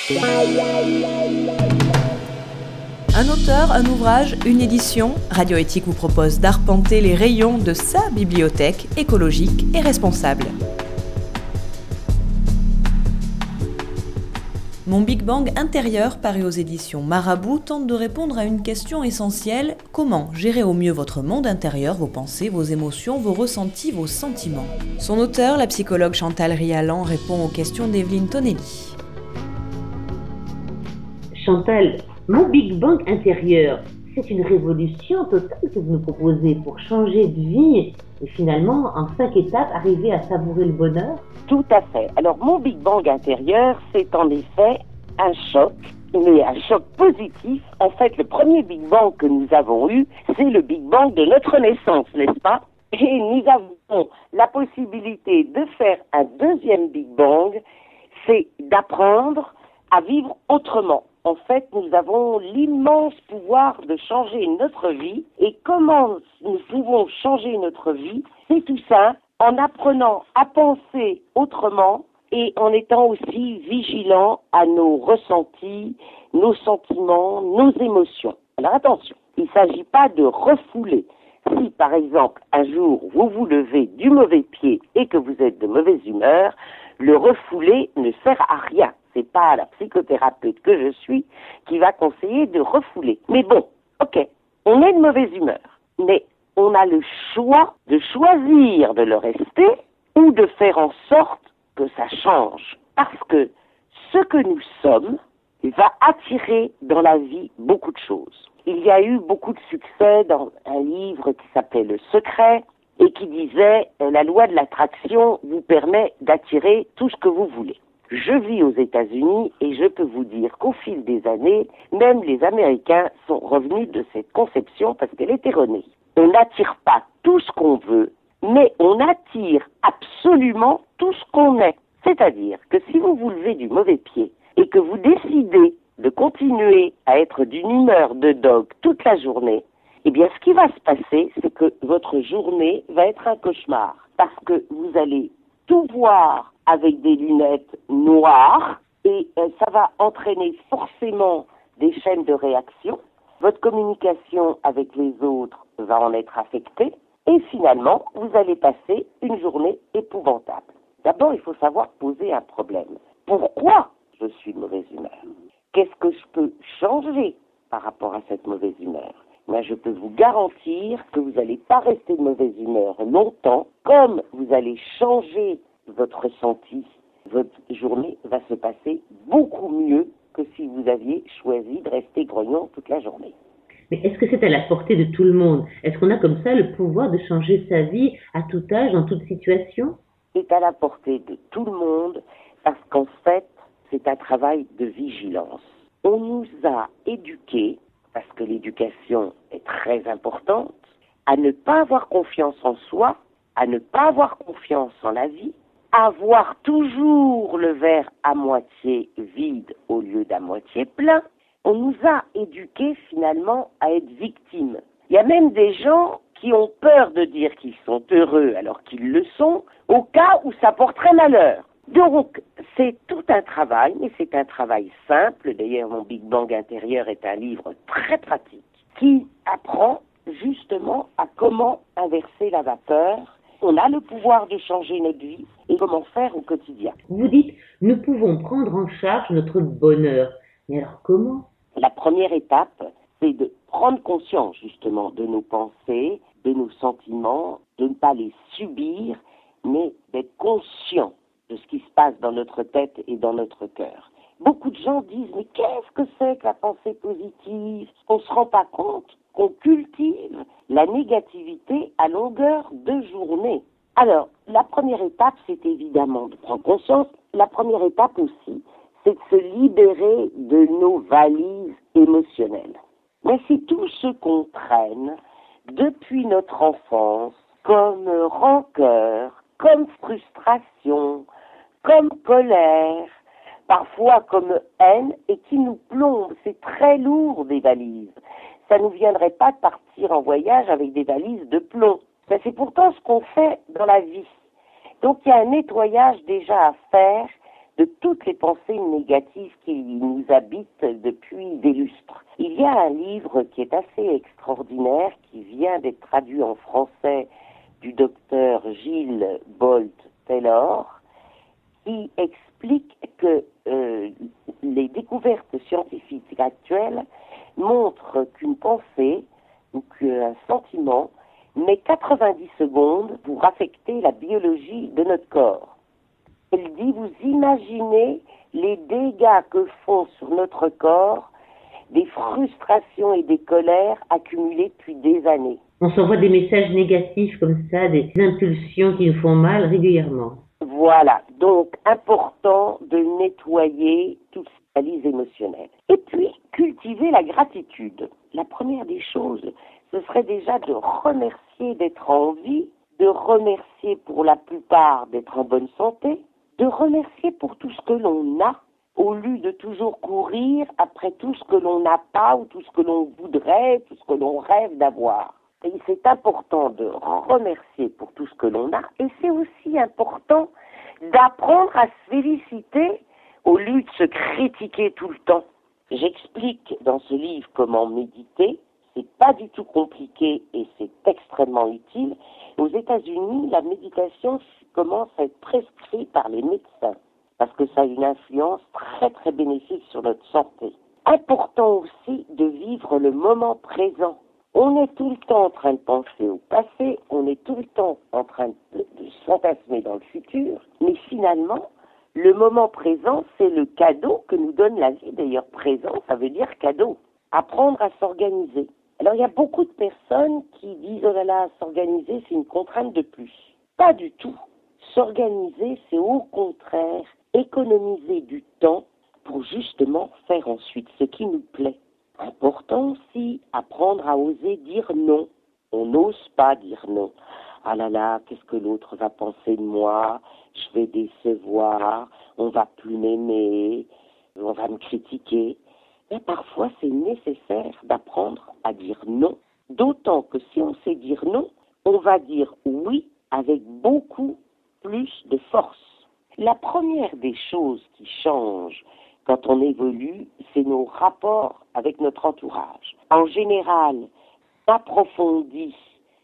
Un auteur, un ouvrage, une édition, Radio Éthique vous propose d'arpenter les rayons de sa bibliothèque écologique et responsable. Mon Big Bang intérieur, paru aux éditions Marabout, tente de répondre à une question essentielle: comment gérer au mieux votre monde intérieur, vos pensées, vos émotions, vos ressentis, vos sentiments? Son auteur, la psychologue Chantal Rialan, répond aux questions d'Evelyne Tonelli. Chantal, mon Big Bang intérieur, c'est une révolution totale que vous nous proposez pour changer de vie et finalement, en 5 étapes, arriver à savourer le bonheur? Tout à fait. Alors, mon Big Bang intérieur, c'est en effet un choc, mais un choc positif. En fait, le premier Big Bang que nous avons eu, c'est le Big Bang de notre naissance, n'est-ce pas? Et nous avons la possibilité de faire un deuxième Big Bang, c'est d'apprendre à vivre autrement. En fait, nous avons l'immense pouvoir de changer notre vie. Et comment nous pouvons changer notre vie? C'est tout simple, en apprenant à penser autrement et en étant aussi vigilant à nos ressentis, nos sentiments, nos émotions. Alors attention, il ne s'agit pas de refouler. Si par exemple, un jour, vous vous levez du mauvais pied et que vous êtes de mauvaise humeur, le refouler ne sert à rien. C'est pas la psychothérapeute que je suis qui va conseiller de refouler. Mais bon, ok, on est de mauvaise humeur, mais on a le choix de choisir de le rester ou de faire en sorte que ça change. Parce que ce que nous sommes va attirer dans la vie beaucoup de choses. Il y a eu beaucoup de succès dans un livre qui s'appelait Le Secret et qui disait « La loi de l'attraction vous permet d'attirer tout ce que vous voulez ». Je vis aux États-Unis et je peux vous dire qu'au fil des années, même les Américains sont revenus de cette conception parce qu'elle est erronée. On n'attire pas tout ce qu'on veut, mais on attire absolument tout ce qu'on est. C'est-à-dire que si vous vous levez du mauvais pied et que vous décidez de continuer à être d'une humeur de dog toute la journée, eh bien ce qui va se passer, c'est que votre journée va être un cauchemar parce que vous allez tout voir avec des lunettes noires et ça va entraîner forcément des chaînes de réaction. Votre communication avec les autres va en être affectée et finalement, vous allez passer une journée épouvantable. D'abord, il faut savoir poser un problème. Pourquoi je suis de mauvaise humeur? Qu'est-ce que je peux changer par rapport à cette mauvaise humeur? Moi, je peux vous garantir que vous n'allez pas rester de mauvaise humeur longtemps. Comme vous allez changer votre ressenti, votre journée va se passer beaucoup mieux que si vous aviez choisi de rester grognon toute la journée. Mais est-ce que c'est à la portée de tout le monde? Est-ce qu'on a comme ça le pouvoir de changer sa vie à tout âge, dans toute situation? C'est à la portée de tout le monde parce qu'en fait, c'est un travail de vigilance. On nous a éduqués, parce que l'éducation est très importante, à ne pas avoir confiance en soi, à ne pas avoir confiance en la vie, à voir toujours le verre à moitié vide au lieu d'à moitié plein. On nous a éduqués finalement à être victimes. Il y a même des gens qui ont peur de dire qu'ils sont heureux alors qu'ils le sont, au cas où ça porterait malheur. Donc, c'est tout un travail, mais c'est un travail simple. D'ailleurs, mon Big Bang intérieur est un livre très pratique qui apprend justement à comment inverser la vapeur. On a le pouvoir de changer notre vie et comment faire au quotidien. Vous dites, nous pouvons prendre en charge notre bonheur. Mais alors comment? La première étape, c'est de prendre conscience justement de nos pensées, de nos sentiments, de ne pas les subir, mais d'être conscient de ce qui se passe dans notre tête et dans notre cœur. Beaucoup de gens disent, mais qu'est-ce que c'est que la pensée positive? On ne se rend pas compte qu'on cultive la négativité à longueur de journée. Alors, la première étape, c'est évidemment de prendre conscience. La première étape aussi, c'est de se libérer de nos valises émotionnelles. Mais c'est tout ce qu'on traîne depuis notre enfance, comme rancœur, comme frustration, comme colère, parfois comme haine, et qui nous plombe. C'est très lourd, des valises. Ça ne nous viendrait pas de partir en voyage avec des valises de plomb. Mais c'est pourtant ce qu'on fait dans la vie. Donc il y a un nettoyage déjà à faire de toutes les pensées négatives qui nous habitent depuis des lustres. Il y a un livre qui est assez extraordinaire, qui vient d'être traduit en français du docteur Gilles Bolt-Taylor, qui explique que les découvertes scientifiques actuelles montrent qu'une pensée ou qu'un sentiment met 90 secondes pour affecter la biologie de notre corps. Elle dit, vous imaginez les dégâts que font sur notre corps des frustrations et des colères accumulées depuis des années. On s'envoie des messages négatifs comme ça, des impulsions qui nous font mal régulièrement. Voilà, donc important de nettoyer toute cette valise émotionnelle. Et puis, cultiver la gratitude. La première des choses, ce serait déjà de remercier d'être en vie, de remercier pour la plupart d'être en bonne santé, de remercier pour tout ce que l'on a, au lieu de toujours courir après tout ce que l'on n'a pas ou tout ce que l'on voudrait, tout ce que l'on rêve d'avoir. Et c'est important de remercier pour tout ce que l'on a, et c'est aussi important d'apprendre à se féliciter au lieu de se critiquer tout le temps. J'explique dans ce livre comment méditer. C'est pas du tout compliqué et c'est extrêmement utile. Aux États-Unis, la méditation commence à être prescrite par les médecins parce que ça a une influence très très bénéfique sur notre santé. Important aussi de vivre le moment présent. On est tout le temps en train de penser au passé, on est tout le temps en train de fantasmer dans le futur, mais finalement, le moment présent, c'est le cadeau que nous donne la vie. D'ailleurs, présent, ça veut dire cadeau. Apprendre à s'organiser. Alors, il y a beaucoup de personnes qui disent « Oh là là, s'organiser, c'est une contrainte de plus ». Pas du tout. S'organiser, c'est au contraire économiser du temps pour justement faire ensuite ce qui nous plaît. Important aussi, apprendre à oser dire non. On n'ose pas dire non. Ah là là, qu'est-ce que l'autre va penser de moi? Je vais décevoir, on va plus m'aimer, on va me critiquer. Mais parfois, c'est nécessaire d'apprendre à dire non. D'autant que si on sait dire non, on va dire oui avec beaucoup plus de force. La première des choses qui changent quand on évolue, c'est nos rapports avec notre entourage. En général, on approfondit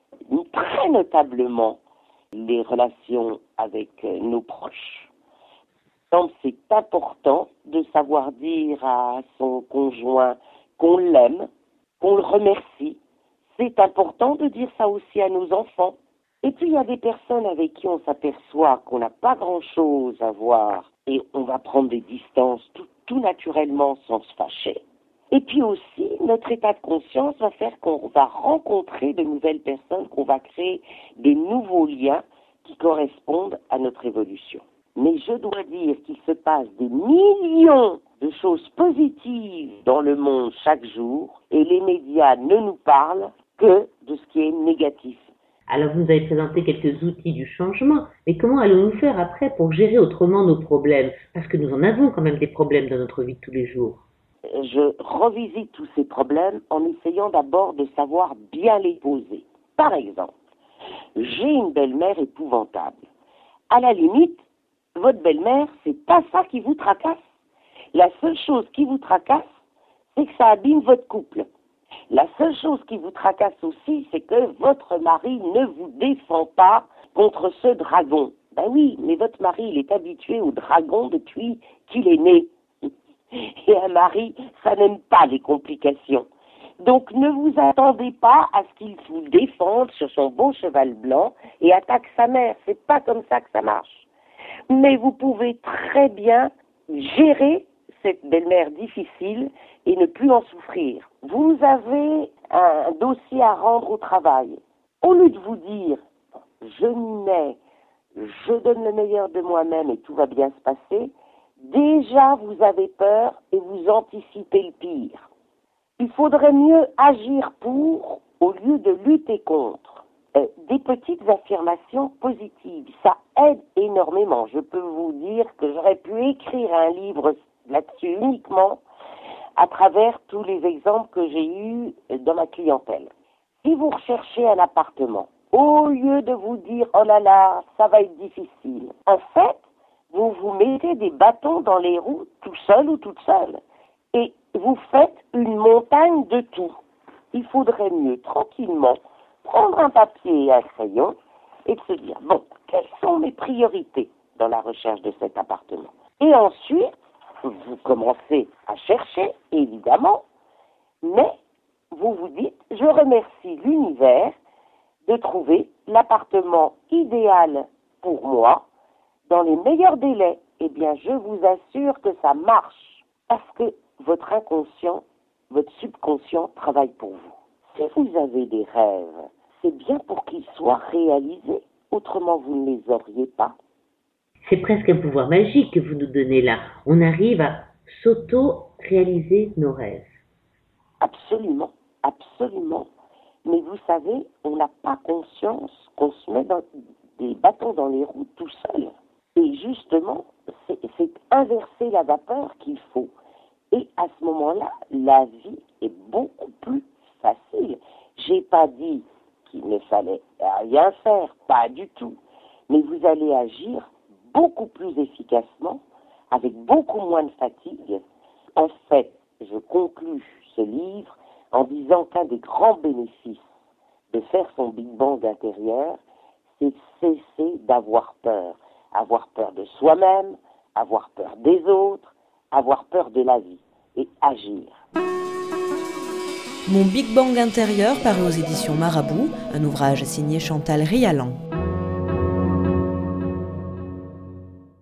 très notablement les relations avec nos proches. Donc, c'est important de savoir dire à son conjoint qu'on l'aime, qu'on le remercie. C'est important de dire ça aussi à nos enfants. Et puis, il y a des personnes avec qui on s'aperçoit qu'on n'a pas grand-chose à voir et on va prendre des distances tout naturellement sans se fâcher. Et puis aussi, notre état de conscience va faire qu'on va rencontrer de nouvelles personnes, qu'on va créer des nouveaux liens qui correspondent à notre évolution. Mais je dois dire qu'il se passe des millions de choses positives dans le monde chaque jour et les médias ne nous parlent que de ce qui est négatif. Alors vous nous avez présenté quelques outils du changement, mais comment allons-nous faire après pour gérer autrement nos problèmes? Parce que nous en avons quand même des problèmes dans notre vie de tous les jours. Je revisite tous ces problèmes en essayant d'abord de savoir bien les poser. Par exemple, j'ai une belle-mère épouvantable. À la limite, votre belle-mère, c'est pas ça qui vous tracasse. La seule chose qui vous tracasse, c'est que ça abîme votre couple. La seule chose qui vous tracasse aussi, c'est que votre mari ne vous défend pas contre ce dragon. Ben oui, mais votre mari, il est habitué au dragon depuis qu'il est né. Et un mari, ça n'aime pas les complications. Donc ne vous attendez pas à ce qu'il vous défende sur son beau cheval blanc et attaque sa mère. C'est pas comme ça que ça marche. Mais vous pouvez très bien gérer cette belle-mère difficile et ne plus en souffrir. Vous avez un dossier à rendre au travail. Au lieu de vous dire « je m'y mets, je donne le meilleur de moi-même et tout va bien se passer », déjà vous avez peur et vous anticipez le pire. Il faudrait mieux agir pour au lieu de lutter contre. Des petites affirmations positives, ça aide énormément. Je peux vous dire que j'aurais pu écrire un livre là-dessus uniquement à travers tous les exemples que j'ai eus dans ma clientèle. Si vous recherchez un appartement, au lieu de vous dire « oh là là, ça va être difficile », en fait, vous vous mettez des bâtons dans les roues tout seul ou toute seule. Et vous faites une montagne de tout. Il faudrait mieux tranquillement prendre un papier et un crayon et de se dire, bon, quelles sont mes priorités dans la recherche de cet appartement? Et ensuite, vous commencez à chercher, évidemment, mais vous vous dites, je remercie l'univers de trouver l'appartement idéal pour moi dans les meilleurs délais. Eh bien, je vous assure que ça marche parce que votre inconscient, votre subconscient travaille pour vous. Si vous avez des rêves, c'est bien pour qu'ils soient réalisés, autrement vous ne les auriez pas. C'est presque un pouvoir magique que vous nous donnez là. On arrive à s'auto-réaliser nos rêves. Absolument, absolument. Mais vous savez, on n'a pas conscience qu'on se met des bâtons dans les roues tout seul. Et justement, c'est inverser la vapeur qu'il faut. Et à ce moment-là, la vie est beaucoup plus facile. J'ai pas dit qu'il ne fallait rien faire, pas du tout. Mais vous allez agir beaucoup plus efficacement, avec beaucoup moins de fatigue. En fait, je conclus ce livre en disant qu'un des grands bénéfices de faire son Big Bang intérieur, c'est cesser d'avoir peur. Avoir peur de soi-même, avoir peur des autres, avoir peur de la vie et agir. Mon Big Bang intérieur paru aux éditions Marabout, un ouvrage signé Chantal Rialan.